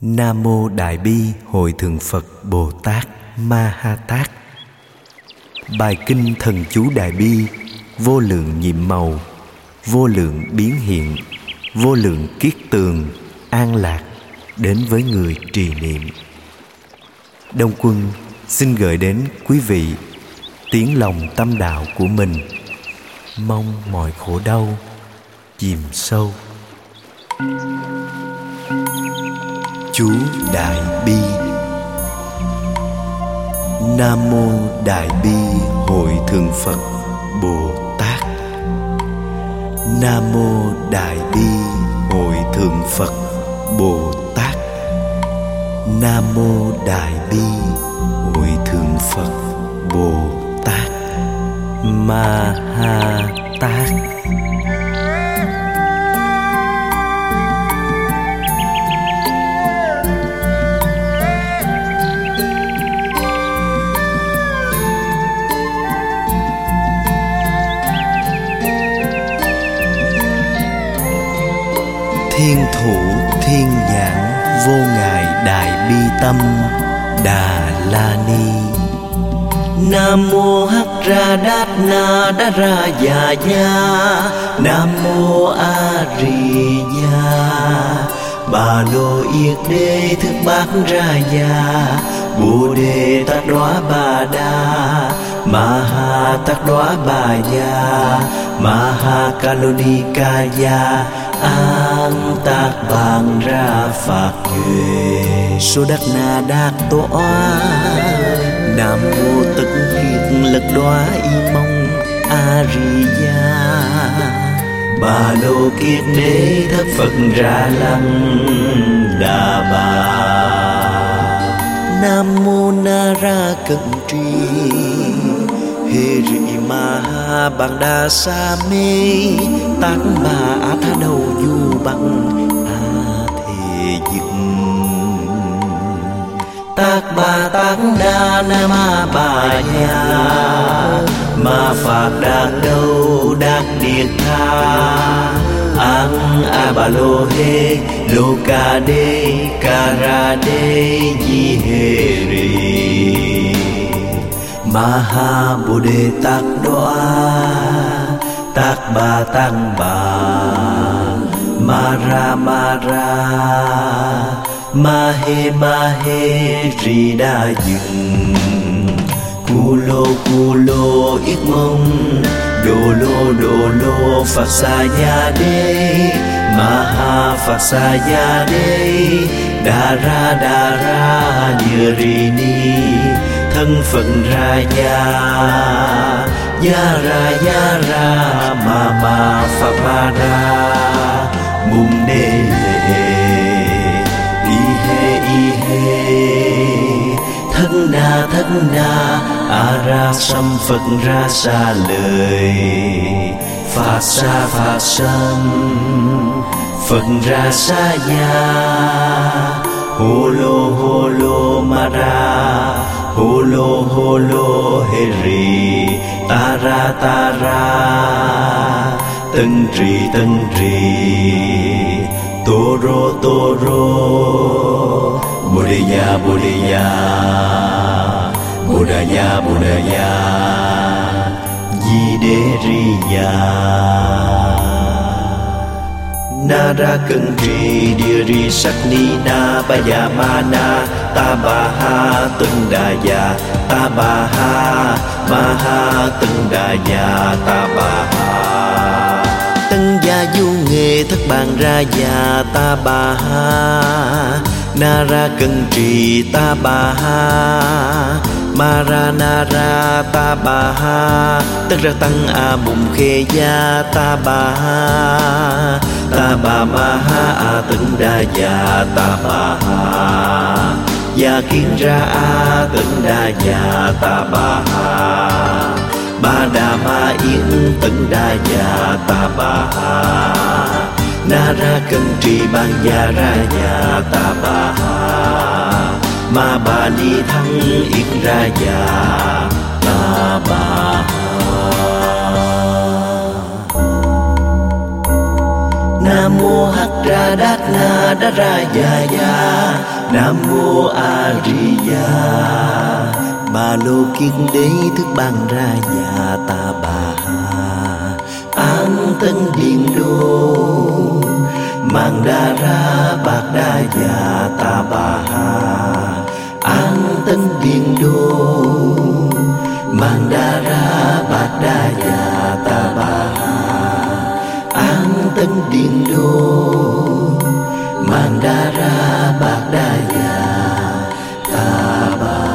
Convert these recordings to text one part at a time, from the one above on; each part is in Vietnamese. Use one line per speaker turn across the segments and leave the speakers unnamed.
Nam Mô Đại Bi Hội Thượng Phật Bồ Tát Ma Ha Tát. Bài kinh thần chú Đại Bi, vô lượng nhiệm màu, vô lượng biến hiện, vô lượng kiết tường, an lạc đến với người trì niệm. Đông Quân xin gửi đến quý vị tiếng lòng tâm đạo của mình, mong mọi khổ đau chìm sâu. Chú Đại Bi. Nam Mô Đại Bi Hội Thượng Phật Bồ Tát. Nam Mô Đại Bi Hội Thượng Phật Bồ Tát. Nam Mô Đại Bi Hội Thượng Phật Bồ Tát Ma Ha Tát. Thiên thủ thiên nhãn vô ngại đại bi tâm Đà La Ni. Nam mô Hắc Ra Đát Na Đa Ra Già Ya. Nam mô A Ri Ya. Ba Lô Yết Đế Thức Bát Ra Ya. Bồ Đề Tát Đoá Bà Đa. Ma Ha Tát Đoá Bà Ya. Ma Ha Ca Lô Ni Ca Ya. An Tát Bàn Ra Phạt Duệ. Số Đắc Na Đát Toa. Nam mô Tất Kiết Lực Đoá Y Mông A Ri Ya. Ba Lô Kiết Đế Thất Phật Ra Lăng Đà Bà. Nam mô Na Ra Cận Trì. Hê Rị Ma Ha Bằng Đa Sa Mê. Tát Bà Á Tha Đầu Du Bằng A Thề Dực. Tát Bà Tát Đa Na Ma Bà Ya. Ma Phạt Đạt Đâu Đạt Điệt Tha. An A Bà Lô Hê Lô Ca Đê Ca Ra Đê Di Hê Ri. Ma Ha Bồ Đề Tát Đoá. Tát Bà Tát Bà. Ma Ra Ma Ra. Ma Hê Ri Đa Dừng. Cu Lô Yết Mông. Đô Lô Phật Sa Ya Đê. Ma Ha Phật Sa Ya Đê. Đà Ra Như Ri Ni. Thân Phật Ra Ya. Ya Ra Ma Phật Ma Ra. Mùng Đê Lệ Y Hê. Thân Na A Ra Sâm Phật Ra Sa Lời. Phạt Sâm Phật Ra Sa Ya. Hô Lô Ma Ra. Hô Lô Hê Ri. Ta Ra Tân Trì. Tô Rô Bồ Đề Ya. Bồ Đà Ya. Di Đế Ri Ya. Na Ra Cận Trì Địa Ri Sắc Ni Na Ba Ya Ma Na. Ta Bà Ha Tân Đà Ya. Ta Bà Ha Ma Ha Tân Đà Ya. Ta Bà Ha Tân Gia Du Nghề Thất Bàn Ra Ya. Ta Bà Ha Na Ra Cận Trì. Ta Bà Ha Ma Ra Na Ra. Ta Bà Ha Tất Ra Tăng A Bụng Khê Ya. Ta Bà Ha Ta Bà Ma Ha A Tân Đà Ya. Ta Bà Ha Ya Kiến Ra A Tân Đà Ya. Ta Bà Ha Ba Đà Ma Yến Tân Đà Ya. Ta Bà Ha Na Ra Cận Trì Ban Ya Ra Ya. Ta Bà Ha Ma Bà Ni Thắng Yến Ra Ya. Ta Bà Ha. Nam mô Hắc Ra Đát Na Đa Ra Già Ya. Nam mô A Di Đà. Ba lô kiết đế thức ban ra dạ ta bà ha. An tân điện đô mang đa ra bạc đa dạ ta bà ha. An tân điện đô mang đa ra bạc đa dạ ta bà ha. An tân điện đô mang đa ra bạc đa dạ ta bà.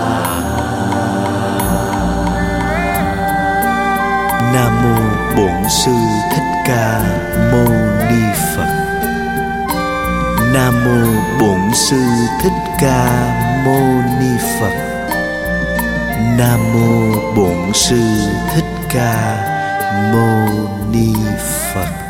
Nam mô Bổn Sư Thích Ca Mâu Ni Phật. Nam mô Bổn Sư Thích Ca Mâu Ni Phật. Nam mô Bổn Sư Thích Ca Mâu Ni Phật.